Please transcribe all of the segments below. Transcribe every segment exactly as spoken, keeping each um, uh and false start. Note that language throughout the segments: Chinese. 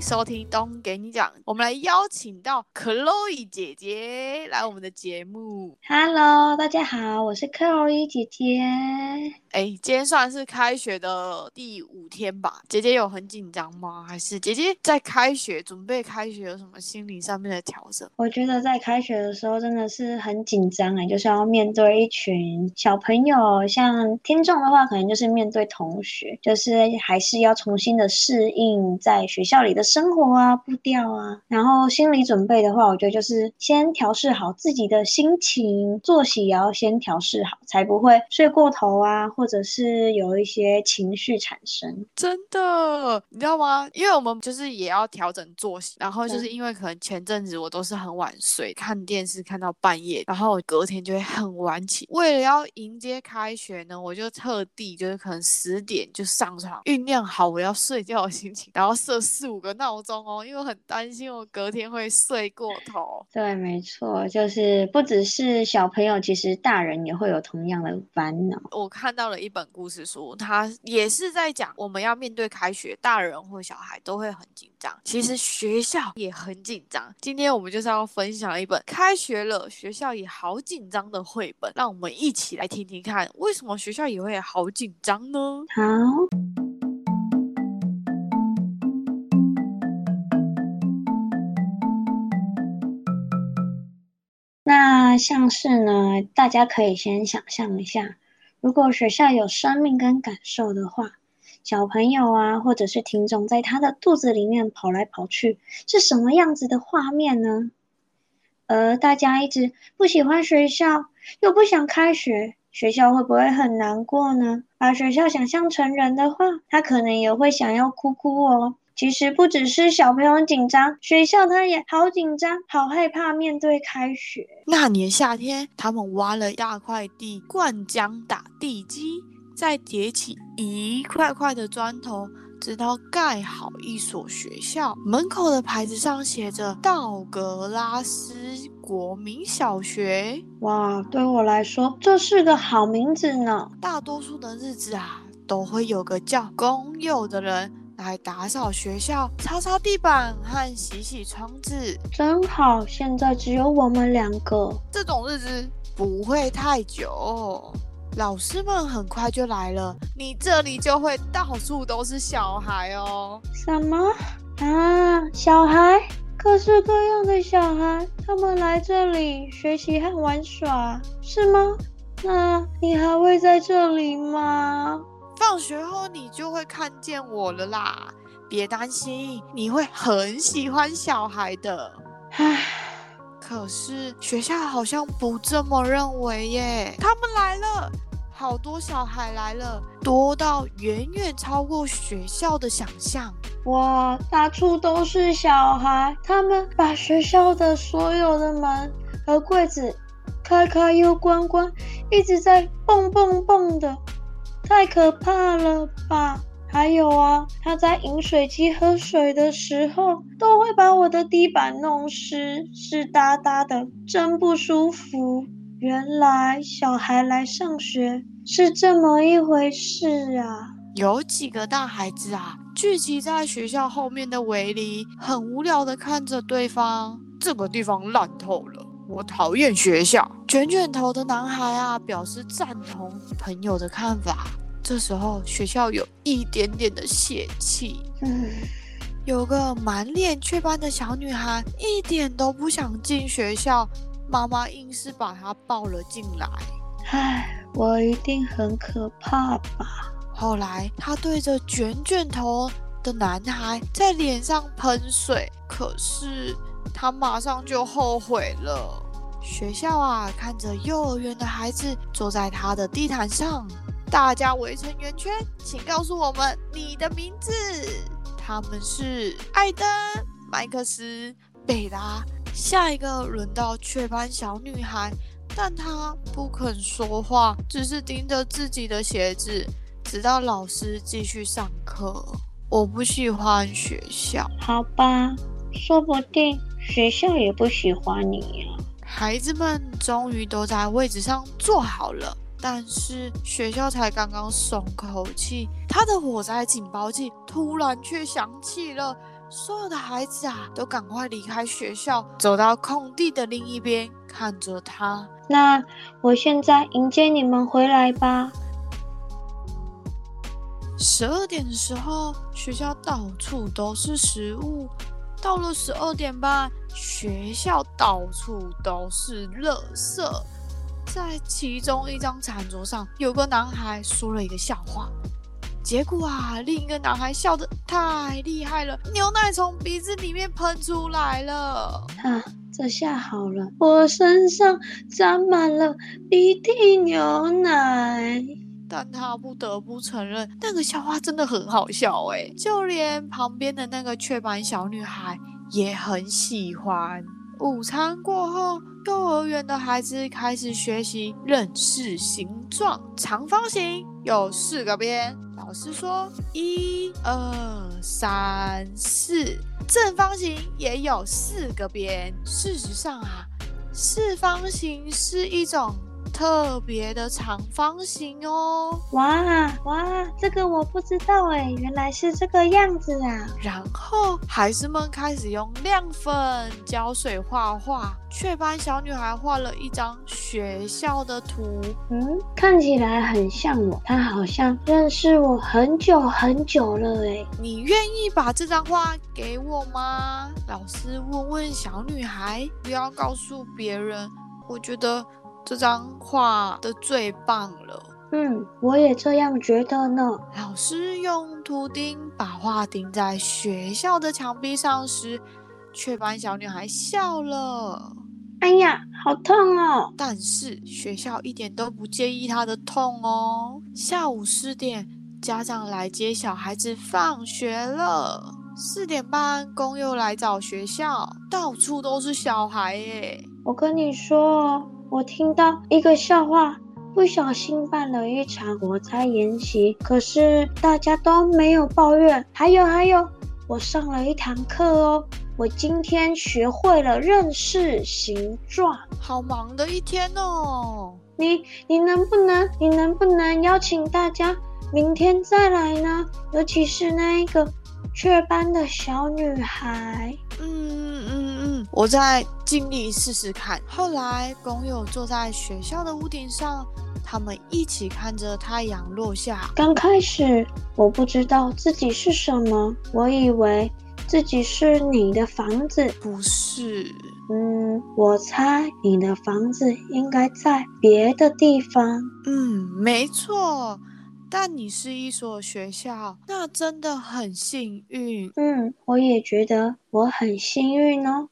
收听东给你讲，我们来邀请到 Chloe 姐姐来我们的节目。 Hello，大家好，我是 Chloe 姐姐。 哎，今天算是开学的第五天吧？姐姐有很紧张吗？还是姐姐在开学准备开学有什么心理上面的调整？ 我觉得在开学的时候真的是很紧张哎，就是要面对一群小朋友，像听众的话，可能就是面对同学，就是还是要重新的适应在学校里的生活啊、步调啊。然后心理准备的话，我觉得就是先调试好自己的心情，作息也要先调试好，才不会睡过头啊，或者是有一些情绪产生。 真的，你知道吗？因为我们就是也要调整作息，然后就是对， 因为可能前阵子我都是很晚睡，看电视看到半夜，然后我隔天就会很晚起。为了要迎接开学呢，我就特地就是可能十点就上床酝酿好我要睡觉的心情，然后设四五个闹钟哦，因为我很担心我隔天会睡过头。 对，没错，就是不只是小朋友，其实大人也会有同样的烦恼。 我看到了一本故事书，它也是在讲我们要面对开学，大人或小孩都会很紧张，其实学校也很紧张。今天我们就是要分享一本开学了，学校也好紧张的绘本，让我们一起来听听看，为什么学校也会好紧张呢？ 好，那像是呢，大家可以先想象一下，如果学校有生命跟感受的话，小朋友啊，或者是听众在他的肚子里面跑来跑去，是什么样子的画面呢？而大家一直不喜欢学校，又不想开学，学校会不会很难过呢？把学校想象成人的话，他可能也会想要哭哭哦。其实不只是小朋友紧张，学校他也好紧张，好害怕面对开学。 那年夏天，他们挖了一大块地，灌浆打地基，再叠起一块块的砖头，直到盖好一所学校。门口的牌子上写着道格拉斯国民小学。 哇，对我来说，这是个好名字呢。 大多数的日子啊，都会有个叫公幼的人来打扫学校，擦擦地板和洗洗窗子。 真好，现在只有我们两个。 这种日子不会太久，老师们很快就来了，你这里就会到处都是小孩哦。 什么啊？小孩？各式各样的小孩，他们来这里学习和玩耍，是吗？那你还会在这里吗？ 放学后你就会看见我了啦，别担心，你会很喜欢小孩的。 唉， 可是学校好像不这么认为耶，他们来了，好多小孩来了，多到远远超过学校的想象。 哇，到处都是小孩，他们把学校的所有的门和柜子开开又关关，一直在蹦蹦蹦的，太可怕了吧！还有啊，他在饮水机喝水的时候，都会把我的地板弄湿，湿哒哒的，真不舒服。原来小孩来上学是这么一回事啊！ 有几个大孩子啊，聚集在学校后面的围篱，很无聊的看着对方。这个地方烂透了，我讨厌学校。卷卷头的男孩啊，表示赞同朋友的看法。这时候学校有一点点的泄气。 嗯， 有个满脸雀斑的小女孩，一点都不想进学校，妈妈硬是把她抱了进来。 唉，我一定很可怕吧？ 后来，他对着卷卷头的男孩在脸上喷水，可是他马上就后悔了。学校啊，看着幼儿园的孩子坐在他的地毯上，大家围成圆圈，请告诉我们你的名字。他们是艾登、麦克斯、贝拉。下一个轮到雀斑小女孩，但她不肯说话，只是盯着自己的鞋子。直到老师继续上课。我不喜欢学校。 好吧，说不定学校也不喜欢你呀。 孩子们终于都在位置上坐好了，但是学校才刚刚松口气，他的火灾警报器突然却响起了。 所有的孩子啊都赶快离开学校，走到空地的另一边，看着他。 那我现在迎接你们回来吧。 十二点的时候，学校到处都是食物。到了十二点半，学校到处都是垃圾。在其中一张餐桌上，有个男孩说了一个笑话。结果啊，另一个男孩笑得太厉害了，牛奶从鼻子里面喷出来了。 啊，这下好了，我身上沾满了鼻涕牛奶。 但他不得不承认，那个笑话真的很好笑诶，就连旁边的那个雀斑小女孩也很喜欢。午餐过后，幼儿园的孩子开始学习认识形状。长方形有四个边，老师说一、二、三、四。正方形也有四个边。事实上啊，四方形是一种特别的长方形哦。 哇哇，这个我不知道哎，原来是这个样子啊。 然后孩子们开始用亮粉、胶水画画。雀斑小女孩画了一张学校的图， 嗯，看起来很像我，她好像认识我很久很久了哎。 你愿意把这张画给我吗？老师问问小女孩，不要告诉别人。我觉得这张画的最棒了。 嗯，我也这样觉得呢。 老师用图钉把画钉在学校的墙壁上时，雀斑小女孩笑了。 哎呀，好痛哦！ 但是学校一点都不介意她的痛哦。下午四点，家长来接小孩子放学了。四点半，公幼来找学校，到处都是小孩耶。 我跟你说哦，我听到一个笑话，不小心办了一场火灾演习，可是大家都没有抱怨。还有还有，我上了一堂课哦。我今天学会了认识形状， 好忙的一天哦。 你你能不能你能不能邀请大家明天再来呢？尤其是那一个雀斑的小女孩。 嗯嗯嗯，我再尽力试试看。后来工友坐在学校的屋顶上，他们一起看着太阳落下。 刚开始我不知道自己是什么，我以为自己是你的房子。 不是。 嗯，我猜你的房子应该在别的地方。 嗯，没错。但你是一所学校，那真的很幸运。 嗯，我也觉得我很幸运哦。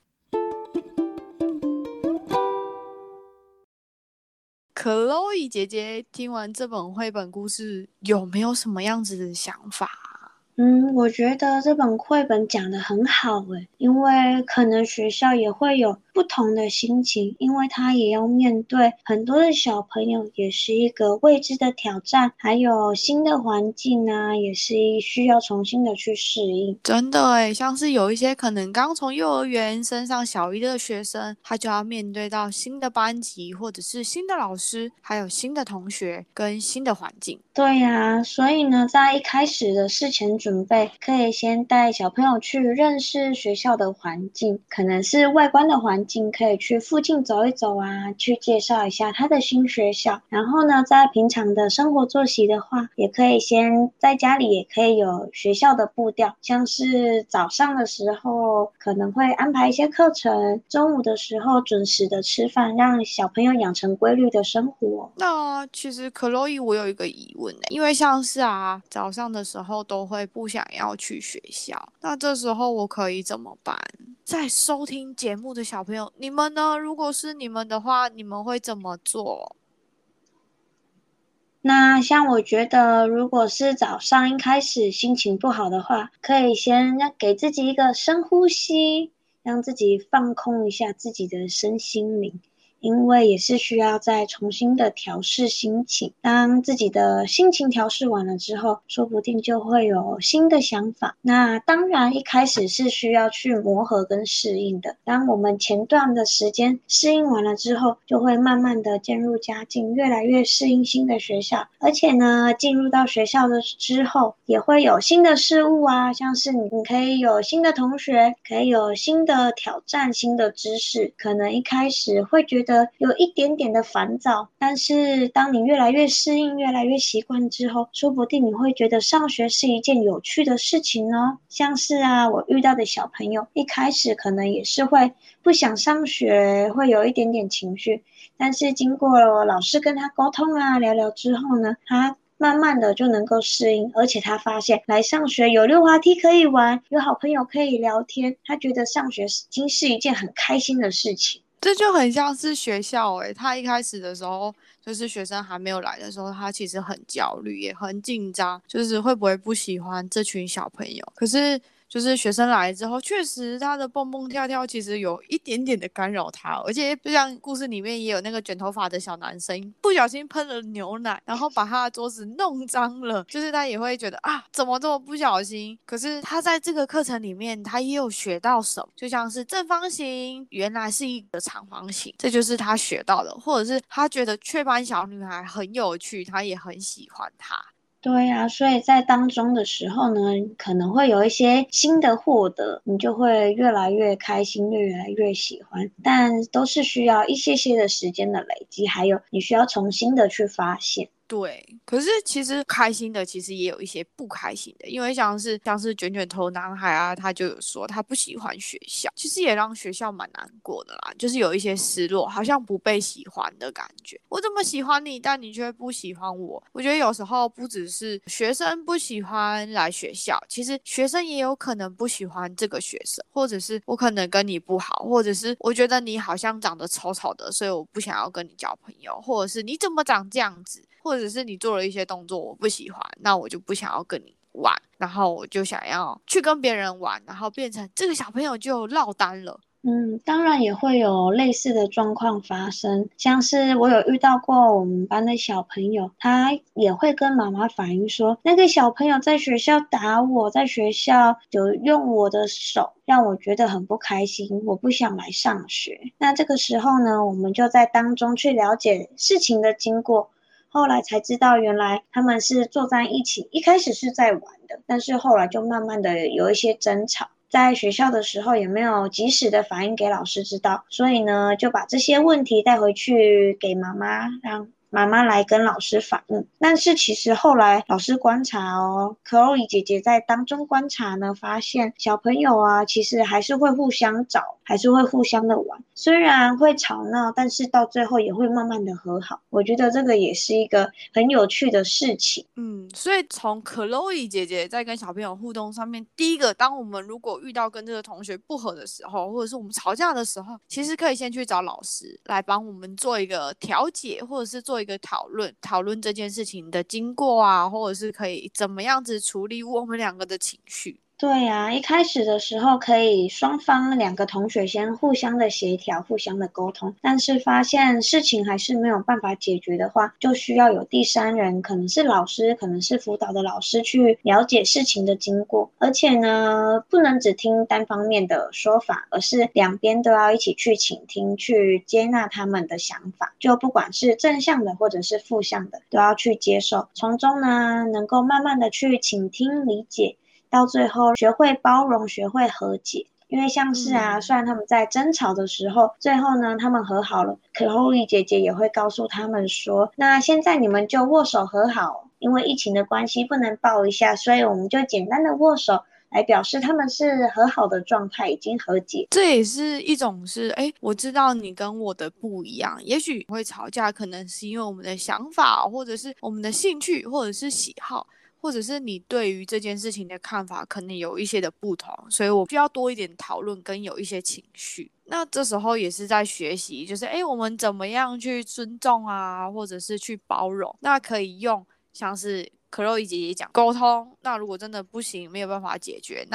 Chloe 姐姐听完这本绘本故事，有没有什么样子的想法？ 嗯，我觉得这本绘本讲得很好诶，因为可能学校也会有不同的心情，因为他也要面对很多的小朋友，也是一个未知的挑战，还有新的环境啊，也是需要重新的去适应。 真的耶，像是有一些可能刚从幼儿园升上小一的学生，他就要面对到新的班级，或者是新的老师，还有新的同学跟新的环境。 对呀，所以呢，在一开始的事前准备，可以先带小朋友去认识学校的环境，可能是外观的环境，可以去附近走一走啊，去介绍一下他的新学校。然后呢，在平常的生活作息的话，也可以先在家里也可以有学校的步调，像是早上的时候可能会安排一些课程，中午的时候准时的吃饭，让小朋友养成规律的生活。 那其实 Chloe 我有一个疑问，因为像是啊早上的时候都会不想要去学校，那这时候我可以怎么办？在收听节目的小朋友，你们呢？如果是你们的话，你们会怎么做？ 那像我觉得，如果是早上一开始心情不好的话，可以先给自己一个深呼吸，让自己放空一下自己的身心灵。 因为也是需要再重新的调试心情。当自己的心情调试完了之后，说不定就会有新的想法。那当然一开始是需要去磨合跟适应的，当我们前段的时间适应完了之后，就会慢慢的渐入佳境，越来越适应新的学校。而且呢，进入到学校的之后，也会有新的事物啊，像是你可以有新的同学，可以有新的挑战，新的知识。可能一开始会觉得有一点点的烦躁，但是当你越来越适应，越来越习惯之后，说不定你会觉得上学是一件有趣的事情哦。像是啊，我遇到的小朋友一开始可能也是会不想上学，会有一点点情绪，但是经过了老师跟他沟通啊，聊聊之后呢，他慢慢的就能够适应，而且他发现来上学有溜滑梯可以玩，有好朋友可以聊天，他觉得上学已经是一件很开心的事情。 这就很像是学校诶、欸，他一开始的时候，就是学生还没有来的时候，他其实很焦虑，也很紧张，就是会不会不喜欢这群小朋友。可是就是学生来之后，确实他的蹦蹦跳跳其实有一点点的干扰他，而且就像故事里面也有那个卷头发的小男生，不小心喷了牛奶，然后把他的桌子弄脏了，就是他也会觉得啊，怎么这么不小心？可是他在这个课程里面，他也有学到什么，就像是正方形原来是一个长方形，这就是他学到的，或者是他觉得雀斑小女孩很有趣，他也很喜欢她。 对呀，所以在当中的时候呢，可能会有一些新的获得，你就会越来越开心，越来越喜欢，但都是需要一些些的时间的累积，还有你需要重新的去发现。 对，可是其实开心的，其实也有一些不开心的，因为像是像是卷卷头男孩啊，他就有说他不喜欢学校，其实也让学校蛮难过的啦，就是有一些失落，好像不被喜欢的感觉。我这么喜欢你，但你却不喜欢我。我觉得有时候不只是学生不喜欢来学校，其实学生也有可能不喜欢这个学生，或者是我可能跟你不好，或者是我觉得你好像长得丑丑的，所以我不想要跟你交朋友，或者是你怎么长这样子。或者是你做了一些动作我不喜欢，那我就不想要跟你玩，然后我就想要去跟别人玩，然后变成这个小朋友就落单了。 嗯，当然也会有类似的状况发生，像是我有遇到过我们班的小朋友，他也会跟妈妈反映说，那个小朋友在学校打我，在学校有用我的手，让我觉得很不开心，我不想来上学。那这个时候呢，我们就在当中去了解事情的经过，后来才知道原来他们是坐在一起，一开始是在玩的，但是后来就慢慢的有一些争吵。在学校的时候也没有及时的反映给老师知道，所以呢就把这些问题带回去给妈妈，让妈妈来跟老师反映。但是其实后来老师观察哦 Chloe 姐姐在当中观察呢，发现小朋友啊其实还是会互相找，还是会互相的玩，虽然会吵闹，但是到最后也会慢慢的和好。我觉得这个也是一个很有趣的事情。 嗯，所以从 Chloe 姐姐在跟小朋友互动上面，第一个，当我们如果遇到跟这个同学不合的时候，或者是我们吵架的时候，其实可以先去找老师来帮我们做一个调解，或者是做一个讨论，讨论这件事情的经过啊，或者是可以怎么样子处理我们两个的情绪。 对呀，一开始的时候可以双方两个同学先互相的协调，互相的沟通，但是发现事情还是没有办法解决的话，就需要有第三人，可能是老师，可能是辅导的老师去了解事情的经过，而且呢，不能只听单方面的说法，而是两边都要一起去倾听，去接纳他们的想法，就不管是正向的或者是负向的，都要去接受，从中呢，能够慢慢的去倾听理解。到最后学会包容，学会和解。因为像是啊， 嗯。 虽然他们在争吵的时候，最后呢，他们和好了，可后丽姐姐也会告诉他们说，那现在你们就握手和好，因为疫情的关系不能抱一下，所以我们就简单的握手，来表示他们是和好的状态，已经和解。 这也是一种是，哎，我知道你跟我的不一样，也许会吵架，可能是因为我们的想法，或者是我们的兴趣，或者是喜好，或者是你对于这件事情的看法，可能有一些的不同，所以我需要多一点讨论，跟有一些情绪。那这时候也是在学习，就是哎，我们怎么样去尊重啊，或者是去包容，那可以用像是克洛伊姐姐讲沟通。那如果真的不行，没有办法解决，那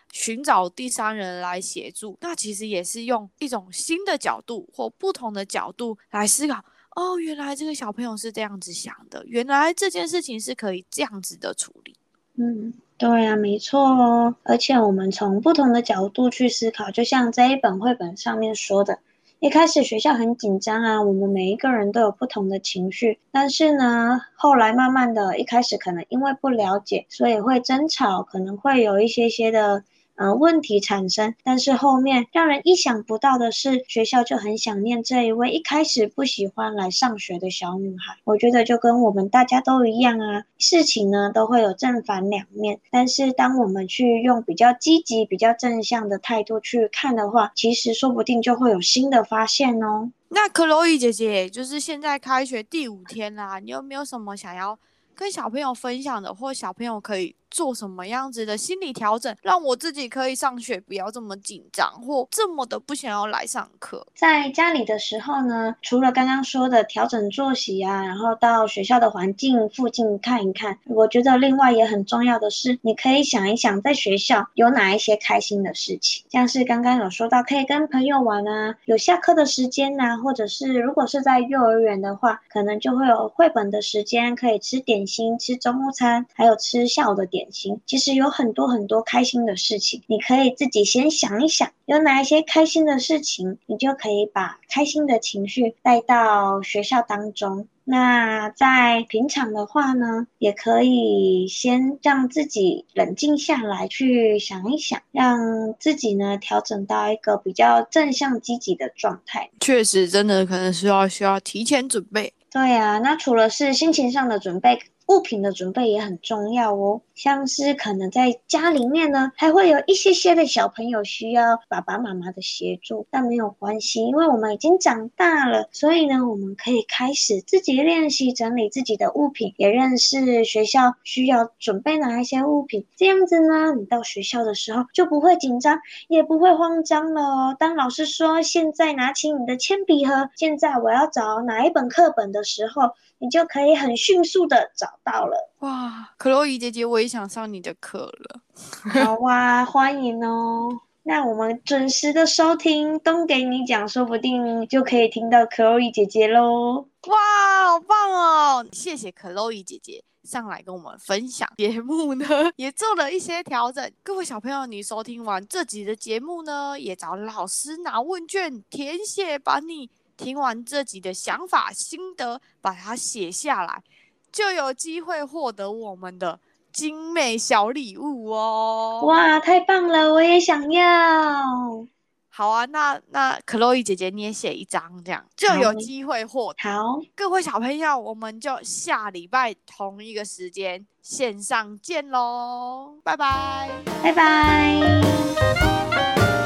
寻找第三人来协助，那其实也是用一种新的角度或不同的角度来思考。哦，原来这个小朋友是这样子想的，原来这件事情是可以这样子的处理。 嗯，对啊，没错哦。而且我们从不同的角度去思考，就像这一本绘本上面说的，一开始学校很紧张啊，我们每一个人都有不同的情绪，但是呢，后来慢慢的，一开始可能因为不了解，所以会争吵，可能会有一些些的呃问题产生，但是后面让人意想不到的是，学校就很想念这一位一开始不喜欢来上学的小女孩。我觉得就跟我们大家都一样啊，事情呢都会有正反两面，但是当我们去用比较积极、比较正向的态度去看的话，其实说不定就会有新的发现哦。 那克洛伊姐姐，就是现在开学第五天啦，你有没有什么想要跟小朋友分享的，或小朋友可以做什么样子的心理调整，让我自己可以上学不要这么紧张，或这么的不想要来上课？ 在家里的时候呢，除了刚刚说的调整作息啊，然后到学校的环境附近看一看，我觉得另外也很重要的是，你可以想一想在学校有哪一些开心的事情，像是刚刚有说到可以跟朋友玩啊，有下课的时间啊，或者是如果是在幼儿园的话，可能就会有绘本的时间，可以吃点心、吃中午餐，还有吃下午的点心。其实有很多很多开心的事情，你可以自己先想一想，有哪一些开心的事情，你就可以把开心的情绪带到学校当中。那在平常的话呢，也可以先让自己冷静下来，去想一想，让自己呢调整到一个比较正向积极的状态。 确实，真的可能需要需要提前准备。 对啊，那除了是心情上的准备，物品的准备也很重要哦。像是可能在家里面呢，还会有一些些的小朋友需要爸爸妈妈的协助，但没有关系，因为我们已经长大了，所以呢，我们可以开始自己练习整理自己的物品，也认识学校需要准备哪一些物品。这样子呢，你到学校的时候就不会紧张，也不会慌张了哦。当老师说现在拿起你的铅笔盒，现在我要找哪一本课本的时候，你就可以很迅速的找到了。 哇，克洛伊姐姐，我也想上你的课了。 好啊，欢迎哦。那我们准时的收听东给你讲，说不定就可以听到 Chloe 姐姐咯。 哇，好棒哦！谢谢克洛伊姐姐上来跟我们分享节目呢，也做了一些调整。各位小朋友，你收听完这集的节目呢，也找老师拿问卷填写，把你听完这集的想法心得把它写下来，就有机会获得我们的精美小礼物哦。 哇，太棒了，我也想要。 好啊，那那克洛伊姐姐你也写一张，这样就有机会获得。 好， 各位小朋友，我们就下礼拜同一个时间线上见喽，拜拜， 拜拜。